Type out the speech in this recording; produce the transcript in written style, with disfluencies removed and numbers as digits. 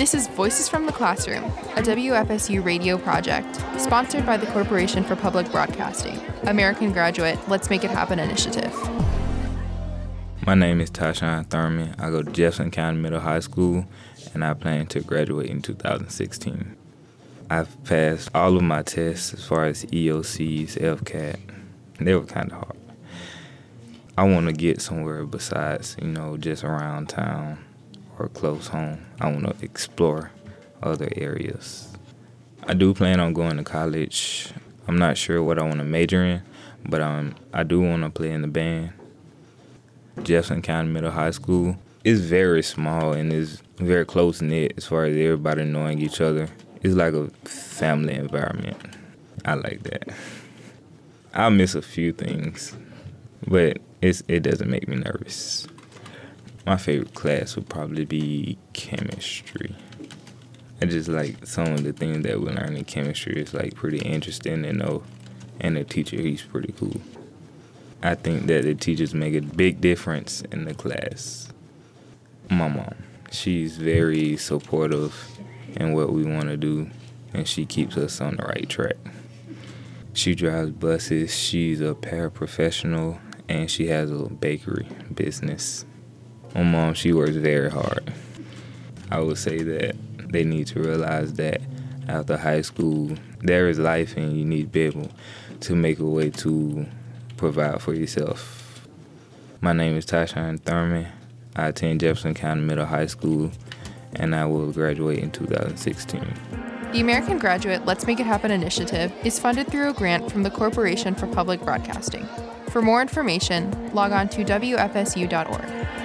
This is Voices from the Classroom, a WFSU radio project sponsored by the Corporation for Public Broadcasting, American Graduate Let's Make It Happen initiative. My name is Tashawn Thurman. I go to Jefferson County Middle High School, and I plan to graduate in 2016. I've passed all of my tests as far as EOCs, LCAT. They were kind of hard. I want to get somewhere besides, just around town or close home. I want to explore other areas. I do plan on going to college. I'm not sure what I want to major in, but I do want to play in the band. Jefferson County Middle High School is very small and is very close-knit as far as everybody knowing each other. It's like a family environment. I like that. I'll miss a few things, but it doesn't make me nervous. My favorite class would probably be chemistry. I just like some of the things that we learn in chemistry. It's like pretty interesting to know, and the teacher, he's pretty cool. I think that the teachers make a big difference in the class. My mom, she's very supportive in what we want to do, and she keeps us on the right track. She drives buses, she's a paraprofessional, and she has a bakery business. My mom, she works very hard. I would say that they need to realize that after high school, there is life and you need to be able to make a way to provide for yourself. My name is Tashawn Thurman. I attend Jefferson County Middle High School, and I will graduate in 2016. The American Graduate Let's Make It Happen initiative is funded through a grant from the Corporation for Public Broadcasting. For more information, log on to WFSU.org.